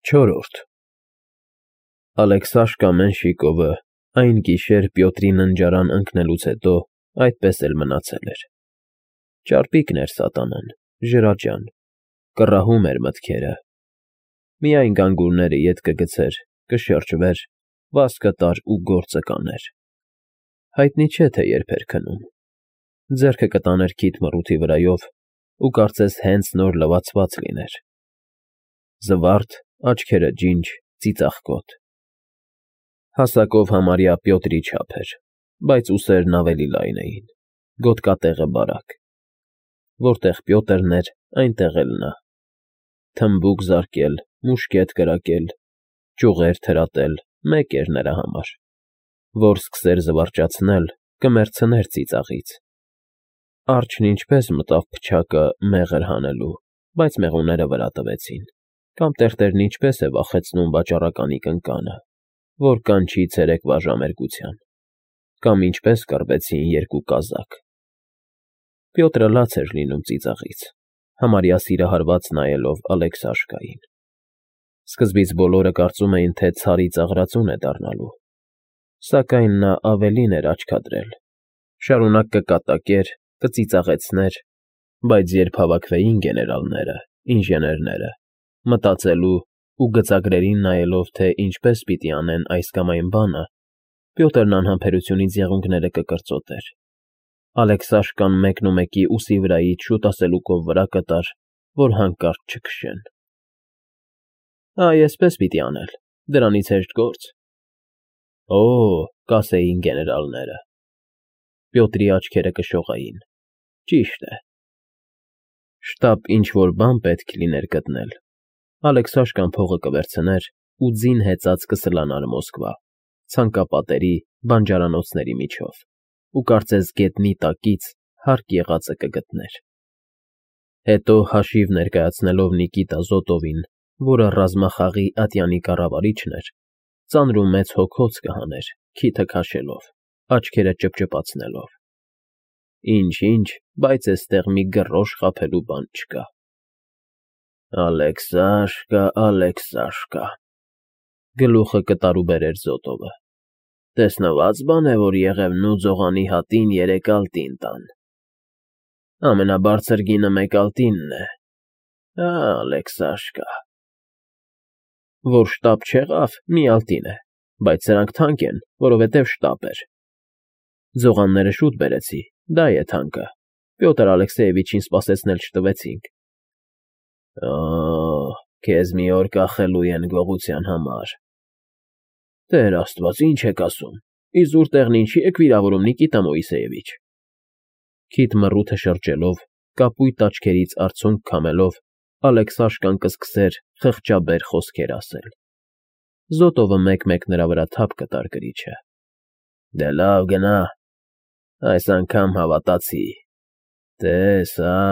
Չորրորդ Ալեքսաշկա Մենշիկովը այն գիշեր Պյոտրի ննջարան ընկնելուց հետո այդպես էլ մնացել էր։ Ճարպիկն էր սատանան, ժրաջան, կռահում էր մտքերը։ Միայն գանգուրները ետ կգցեր, կշրջվեր, վազ կտար ու գործը կաներ։ Հայտնի չէ, թե երբ էր քնում։ Ձեռքը կտաներ քիթ մռութի վրայով ու կարծես հենց նոր լվացված լիներ։ Զվարթ, աչքերը ջինջ, ծիծաղկոտ։ Հասակով համարյա Պյոտրի չափ էր, բայց ուսերն ավելի լայն էին, գոտկատեղը բարակ։ Որտեղ Պյոտրն էր, այնտեղ էլ նա։ Թմբուկ զարկել, մուշկետ կրակել, ճյուղեր թրատել մեկ էր նրա համար։ Որ սկսեր զվարճացնել, կմեռցներ ծիծաղից։ Արջն ինչպես մտավ փչակը մեղր հանելու, բայց մեղուները վրա տվեցին, կամ տերտերն ինչպես է վախեցնում վաճառականի կնկանը, որ կանչի ցերեկվա ժամերգության, կամ ինչպես կռվեցին երկու կազակ։ Պյոտրը լաց էր լինում ծիծաղից, համարյա սիրահարված նայելով Ալեքսաշկային։ Սկզբից բոլորը կարծում էին, թե ցարի ծաղրածուն է դառնալու, սակայն նա ավելին էր աչքադրել, շարունակ կկատակեր, կծիծաղեցներ, բայց երբ հավաքվեին գեներալները, ինժեներները, մտածելու ու գծագրերին նայելով, թե ինչպես պիտի անեն այս կամ այն բանը, Պյոտրն անհամբերությունից եղունգները կկրծոտեր։ Ալեքսաշկան մեկնումեկի ուսի վրայից շուտ ասելուկով վրա կտար, որ հանկարծ չքշեն։ Այսպես պիտի անել, դրանից հեշտ գործ։ Օ, կասեին գեներալները։ Պյոտրի աչքերը կշողային։ Ճիշտ է։ Շտապ ինչ-որ բան պետք լիներ գտնել։ Ալեքսաշկան փողը կվերցներ ու ձին հեծած կսլանար Մոսկվա, ցանկապատերի, բանջարանոցների միջով, ու կարծես գետնի տակից հարկ եղածը կգտներ։ Հետո հաշիվ ներկայացնելով Նիկիտա Զոտովին, որը ռազմախաղի ատյանի կառավարիչն էր, ծանր ու մեծ հոգոց կհաներ, քիթը քաշելով, աչքերը ճպճպացնելով։ Ինչ, բայց էստեղ մի գրոշ խաբելու բան չկա։ Ալեքսաշկա, գլուխը կտարուբերեր Զոտովը։ Տեսնված բան է, որ Եղևնու ձողանի հատին 3 ալտին տան։ Ամենաբարձր գինը 1 ալտինն է։ Ալեքսաշկա։ Որ շտապ չեղավ, մի ալտին է, բայց սրանք թանկ են, որովհետև շտապ էր։ Ձողանները շուտ բերեցի, դա է թանկը։ Պյոտր Ալեքսեևիչին սպասեցնել չտվեցինք։ Քեզ մի օր կախելու են գողության համար։ Տեր Աստված, ինչ եք ասում։ Իզուր տեղն ինչի եք վիրավորում, Նիկիտա Մոիսեևիչ։ Քիթ մռութը շրջելով, կապույտ աչքերից արցունք քամելով, Ալեքսաշկան կսկսեր խղճաբեր խոսքեր ասել։ Զոտովը մեկ-մեկ նրա վրա թափ կտար գրիչը։ Դե լավ գնա, այս անգամ հավատացի։ Տես,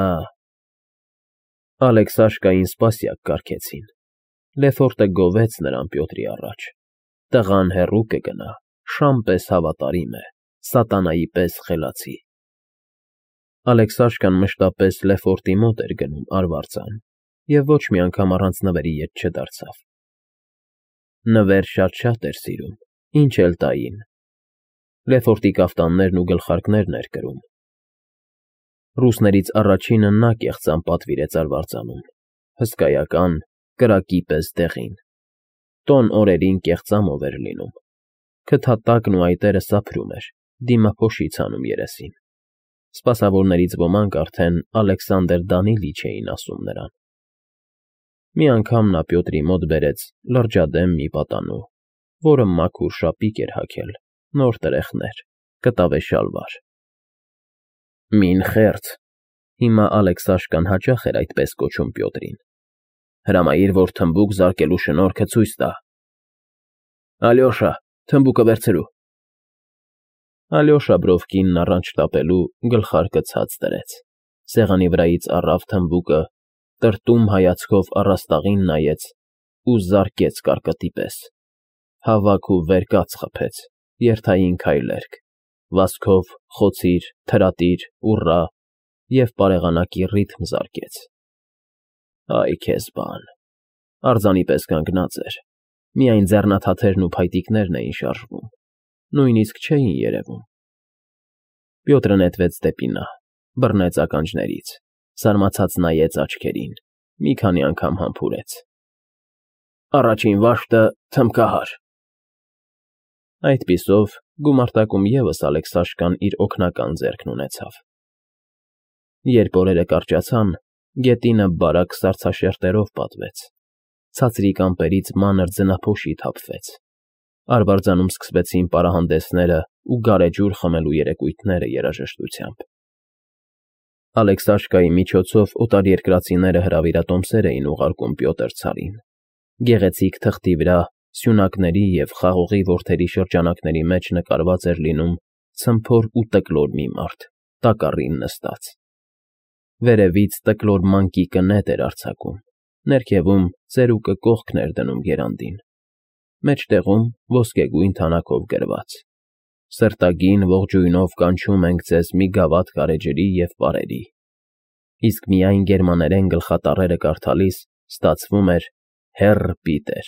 Ալեքսաշկային սպասյակ կարգեցին։ Լեֆորտը գովեց նրան Պյոտրի առաջ։ Տղան հեռու կգնա, շամ պես հավատարիմ է, սատանայի պես խելացի։ Ալեքսաշկան մշտապես Լեֆորտի մոտ էր գնում արվարձան և ոչ մի անգամ առանց նվերի ետ չդարձավ։ Նվեր շատ էր սիրում, ինչ էլ տային։ Լեֆորտի կաֆտաններն ու գլխարկներն էր կրում։ Ռուսներից առաջինը նա կեղծան պատվիրեց արվարձանում, հսկայական, կրակի պես դեղին։ Տոն օրերին կեղծամով էր լինում։ Քթատակն ու այտերը սափրում էր, դիմափոշից հանում երեսին։ Սպասավորներից ոմանք արդեն Ալեքսանդր Դանիլիչ էին ասում նրան։ Մի անգամ նա Պյոտրի մոտ բերեց լրջադեմ մի պատանու, որը մաքուր շապիկ էր հագել, նոր տրեխներ, կտավե շալվար։ Մին խերց, հիմա Ալեքսաշկան հաճախ էր այդպես կոչում Պյոտրին։ Հրամայիր, որ թմբուկ զարկելու շնորհքը ցույց տա։ Ալյոշա, թմբուկը վերցրու։ Ալյոշա բրովկինն առանց շտապելու գլխարկը ցած դրեց, սեղանի վրայից առավ թմբուկը, տրտում հայացքով առաստաղին նայեց ու զարկեց կարկտի պես։ Հավաք ու վերկաց խփեց, երթային քայլերք, վազքով խոցիր, թրատիր, ուռա և պարեղանակի ռիթմ զարկեց։ Այ քեզ բան, Արձանի պես կանգնած էր, միայն ձեռնաթաթերն ու փայտիկներն էին շարժվում, նույնիսկ չէին երևում։ Պյոտրը նետվեց դեպի նա, բռնեց ականջներից, զարմացած նայեց աչքերին, մի քանի անգամ համբուրեց։ Առաջին վաշտը թմբկահար։ Այդպիսով գումարտակում ևս Ալեքսաշկան իր օգնական ձեռքն ունեցավ։ Երբ օրերը կարճացան, գետինը բարակ սառցաշերտերով պատվեց, ցածրիկ ամպերից մանր ձնափոշի թափվեց, արվարձանում սկսվեցին պարահանդեսները ու գարեջուր խմելու երեկույթները երաժշտությամբ։ Ալեքսաշկայի միջոցով օտարերկրացիները հրավիրատոմսեր էին ուղարկում Պյոտր ցարին, գեղեցիկ թղթի վրա սյունակների և խաղողի որդերի շրջանակների մեջ նկարված էր լինում ցմփոր ու տկլոր մի մարդ, տակառին նստած։ Վերևից տկլոր մանկիկը նետ էր արձակում, ներքևում ծերուկը կողքն էր դնում եռանդին, մեջտեղում ոսկեգույն թանաքով գրված. «Սրտագին ողջույնով կանչում ենք ձեզ մի գավաթ գարեջրի և պարերի», իսկ միայն գերմաներեն գլխատառերը կարդալիս ստացվում էր «Հեռ Պիտեր»։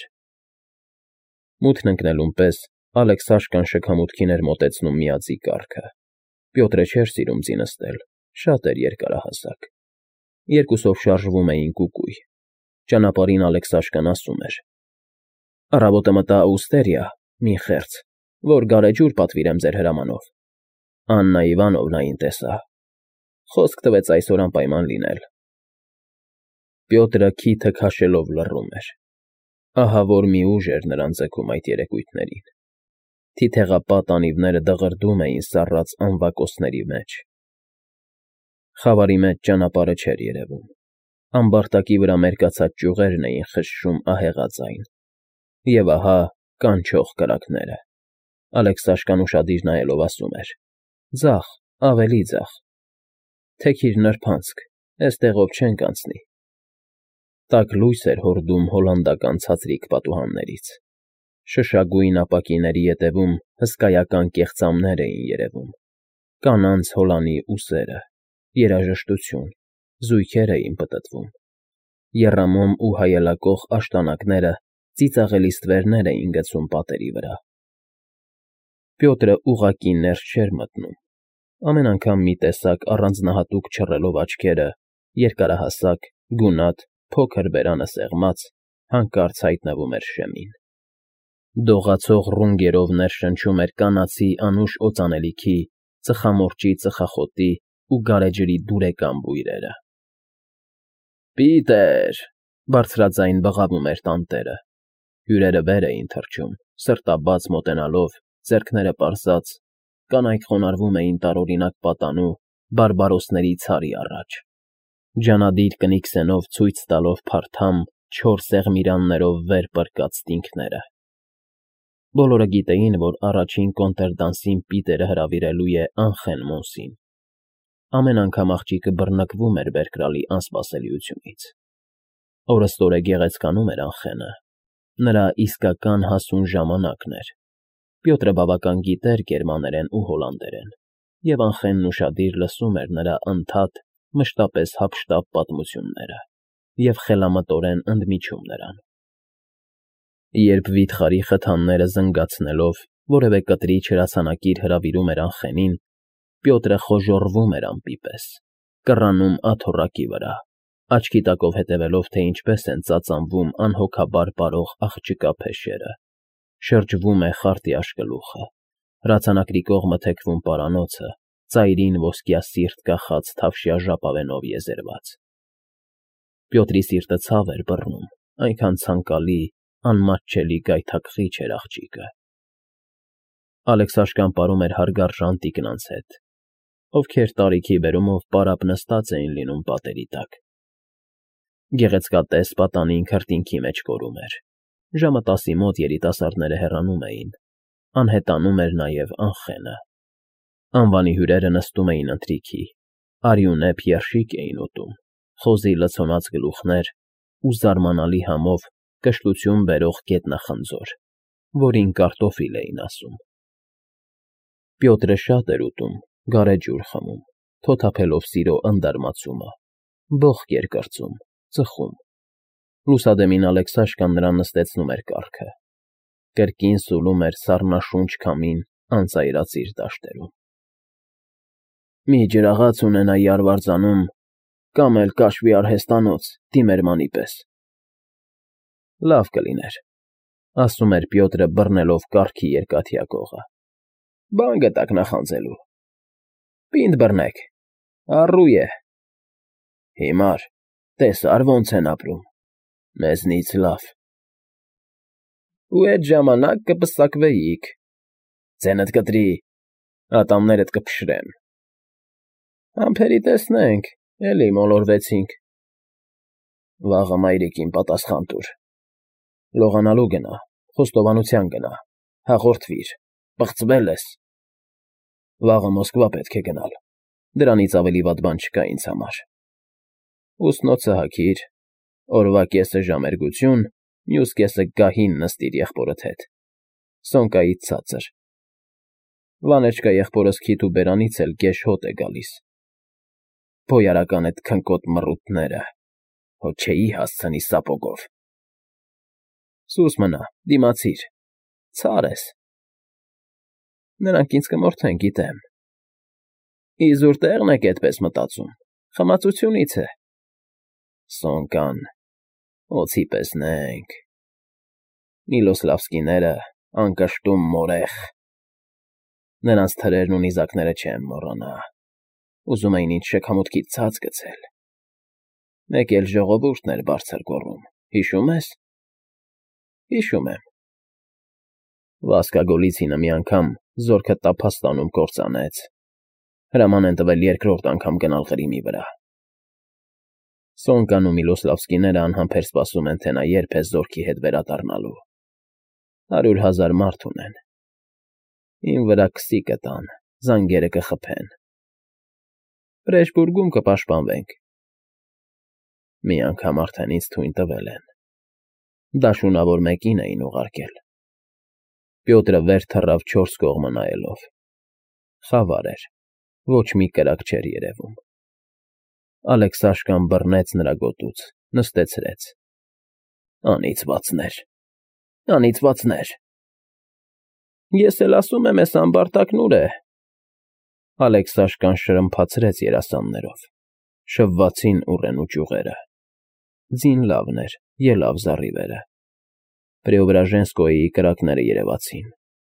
Մութն ընկնելուն պես Ալեքսաշկան շքամուտքին էր մոտեցնում միաձի կառքը։ Պյոտրը չէր սիրում ձի նստել, շատ էր երկարահասակ։ Երկուսով շարժվում էին կուկույ։ Ճանապարհին Ալեքսաշկան ասում էր. «Առավոտը մտա Աուստերիա, մի խերց, որ գարեջուր պատվիրեմ ձեր հրամանով։ Աննա Իվանովնային տեսա։ Խոսք տվեց այսօր անպայման լինել»։ Պյոտրը քիթը քաշելով լռում էր։ Ահա որ մի ուժ էր նրան ձգում այդ երեկույթներին։ Թիթեղապատ անիվները դղրդում էին սառած անվակոսների մեջ։ Խավարի մեջ ճանապարհը չէր երևում։ Ամբարտակի վրա մերկացած ճյուղերն էին խշշում ահեղաձայն։ Եվ ահա կանչող կրակները։ Ալեքսաշկան ուշադիր նայելով ասում էր. «Ձախ, ավելի ձախ։ Թեքիր նրբանցք, էստեղով չենք անցնի»։ Տաք լույս էր հորդում հոլանդական ցածրիկ պատուհաններից։ Շշագույն ապակիների ետևում հսկայական կեղծամներ էին երևում, կանանց հոլանի ուսերը, երաժշտություն, զույգեր էին պտտվում։ Եռամոմ ու հայելակող աշտանակները ծիծաղելի ստվերներ էին գցում պատերի վրա։ Պյոտրը ուղղակի ներս չէր մտնում։ Ամեն անգամ մի տեսակ առանձնահատուկ չռելով աչքերը, երկարահասակ, գունատ, փոքր բերանը սեղմած, հանկարծ հայտնվում էր շեմին։ Դողացող ռունգերով ներշնչում էր կանացի անուշ օծանելիքի, ծխամորճի ծխախոտի ու գարեջրի դուրեկան բույրերը։ «Պիտեր», բարձրաձայն բղավում էր տանտերը։ Հյուրերը վեր էին թռչում, սրտաբաց մոտենալով, ձեռքները պարզած, կանայք խոնարհվում էին տարօրինակ պատանու, բարբարոսների ցարի առաջ, ջանադիր կնիքսենով ցույց տալով փարթամ, չոր սեղմիրաններով վեր պռկած ստինքները։ Բոլորը գիտեին, որ առաջին կոնտրդանսին Պիտերը հրավիրելու է Անխեն Մոնսին։ Ամեն անգամ աղջիկը բռնկվում էր Բերկրալի անսպասելիությունից։ Օրըստօրե գեղեցկանում էր Անխենը։ Նրա իսկական հասուն ժամանակն էր։ Պյոտրը բավական գիտեր գերմաներեն ու հոլանդերեն, և Անխենն ուշադիր լսում էր նրա ընդհատ, մշտապես հափշտապ պատմությունները և խելամտորեն ընդմիջում նրան։ Երբ վիթխարի խթանները զնգացնելով որևէ կտրիչ հրացանակիր հրավիրում էր Անխենին, Պյոտրը խոժոռվում էր ամպի պես, կռանում աթոռակի վրա, աչքի տակով հետևելով, թե ինչպես են ծածանվում անհոգաբար պարող աղջկա փեշերը, շրջվում է խարտի աշկլուխը, հրացանակրի կողմը թեքվում պարանոցը, ծայրին ոսկյասիրտ կախած թավշյա ժապավենով եզերված։ Պյոտրի սիրտը ցավ էր բռնում, այնքան ցանկալի, անմատչելի գայթակղիչ էր աղջիկը։ Ալեքսաշկան պարում էր հարգարժան տիկնանց հետ, ովքեր տարիքի բերումով պարապ նստած էին լինում պատերի տակ։ Գեղեցկատես պատանին քրտինքի մեջ կորում էր։ Ժամը 10-ի մոտ երիտասարդները հեռանում էին, անհետանում էր նաև Անխենը։ Անվանի հյուրերը նստում էին ընթրիքի, արյունեփ երշիկ էին ուտում, խոզի լցոնած գլուխներ ու զարմանալի համով կշտություն բերող գետնախնձոր, որին կարտոֆիլ էին ասում։ Պյոտրը շատ էր ուտում, գարեջուր խմում, թոթափելով սիրո ընդարմացումը, բոխկ էր կրծում, ծխում։ Լուսադեմին Ալեքսաշկան նրան նստեցնում էր կառքը։ Կրկին սուլում էր սառնաշունչ քամին անծայրած իր դաշտերում։ Մի ջրաղաց ունենայի արվարձանում, կամ էլ կաշվի արհեստանոց, դիմերմանի պես։ Լավ կլիներ, ասում էր Պյոտրը բռնելով կառքի երկաթյա կողը։ Բան գտակ նախանձելու։ Պինդ բռնեք, առու է։ Հիմար, տեսար ոնց են ապրում, մեզնից լավ։ Ու այդ ժամանակ կպսակվեիք, ձենդ կտրի, ատամներդ կփշրեն։ Համբերի տեսնենք, էլի մոլորվեցինք։ Վաղը մայրիկին պատասխան տուր։ Լողանալու գնա, խոստովանության գնա, հաղորդվիր, պղծվել ես։ Վաղը Մոսկվա պետք է գնալ, դրանից ավելի վատ բան չկա ինձ համար։ Ուսնոցը հագիր, օրվա կեսը ժամերգություն, մյուս կեսը գահին նստիր եղբորդ հետ, սոնկայից ցածր։ Վանեչկա եղբորս քիթ ու բերանից էլ գեշ հոտ է գալիս։ Բոյարական այդ քնկոտ մռութները, հո չէի հասցնի սապոգով։ Սուս մնա, դիմացիր, ցար ես։ Նրանք ինձ կմորթեն, գիտեմ։ Իզուր տեղն եք այդպես մտածում, խմացությունից է։ Սոնկան, օձի պես նենք։ Միլոսլավսկիները, անկշտում մորեխ։ Նրանց թրերն ու նիզակները չեմ մոռանա։ Ուզում էին ինձ շքամուտքից ցած գցել։ Մեկ էլ ժողովուրդն էր բարձր գոռում, հիշում ես։ Հիշում եմ։ Վասկա Գոլիցինը մի անգամ զորքը տափաստանում կործանեց։ Հրաման են տվել երկրորդ անգամ գնալ Ղրիմի վրա։ Սոնկան ու Միլոսլավսկիները անհամբեր սպասում են, թե նա երբ է զորքի հետ վերադառնալու։ 100,000 մարդ ունեն։ Ին վրա քսի կտան, զանգերը կխփեն։ Պրեշբուրգում կպաշտպանվենք։ Մի անգամ արդեն ինձ թույն տվել են։ Դաշունավոր մեկին էին ուղարկել։ Պյոտրը վեր թռավ 4 կողմը նայելով։ Խավար էր, ոչ մի կրակ չէր երևում։ Ալեքսաշկան բռնեց նրա գոտուց, նստեցրեց։ Անիծվածներ, անիծվածներ։ Ես էլ ասում եմ, էս ամբարտակն ուր է։ Ալեքսաշկան շրմփացրեց երասաններով։ Շվվացին ուռեն ու ճյուղերը։ Ձին լավն էր, ելավ զառիվերը։ Պրեոբրաժենսկոյի կրակները երևացին։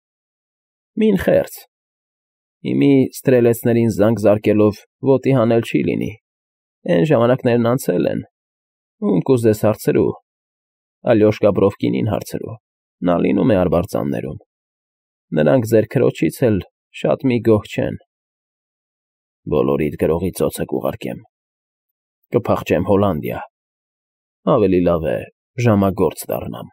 Մին խերց։ Իմի ստրելեցներին զանգ զարկելով ոտի հանել չի լինի։ Էն ժամանակներն անցել են։ Ում կուզես հարցրու։ Ալյոշկա Բրովկինին հարցրու։ Նա լինում է արբարձաններում։ Նրանք ձեր քրոջից էլ շատ մի գոհ չեն։ Բոլորիդ գրողի ծոցը կուղարկեմ։ Կփախչեմ Հոլանդիա։ Ավելի լավ է ժամագործ դառնամ։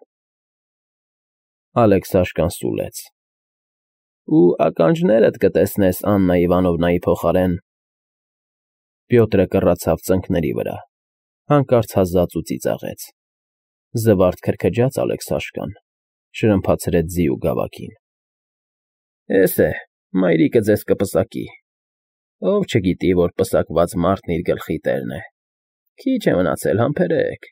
Ալեքսաշկան սուլեց։ Ու ականջներդ կտեսնես Աննա Իվանովնայի փոխարեն։ Պյոտրը կռացավ ծնկների վրա, հանկարծ հազաց ու ծիծաղեց։ Զվարթ քրքջաց Ալեքսաշկան, շրմփացրեց ձի ու գավակին։ Էս է, մայրիկը ձեզ կպսակի։ Ով չգիտի, որ պսակված մարդն իր գլխի տերն է։ Քիչ է մնացել, համբերեք։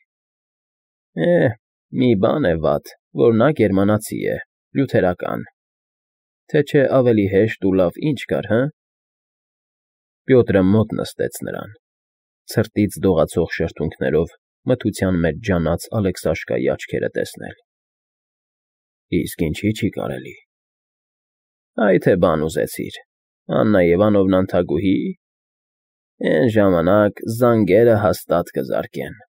Մի բան է վատ, որ նա գերմանացի է, լյութերական։ Թե չէ ավելի հեշտ ու լավ ինչ կար, հը։ Պյոտրը մոտ նստեց նրան, ցրտից դողացող շրթունքներով մթության մեջ ջանաց Ալեքսաշկայի աչքերը տեսնել։ Իսկ ինչի՞ չի կարելի։ Այ թե բան ուզեցիր, Աննա Իվանովնան թագուհի, էն ժամանակ զանգերը հաստատ կզարկեն։